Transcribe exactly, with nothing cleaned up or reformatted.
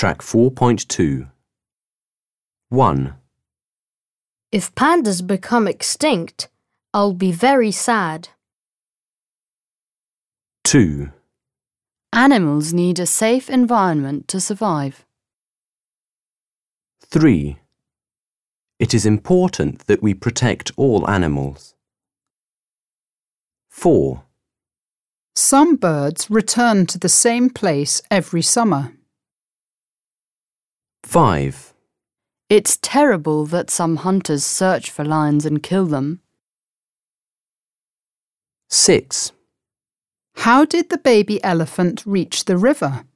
Track four point two. one. If pandas become extinct, I'll be very sad. two. Animals need a safe environment to survive. three. It is important that we protect all animals. four. Some birds return to the same place every summer. five. It's terrible that some hunters search for lions and kill them. six. How did the baby elephant reach the river?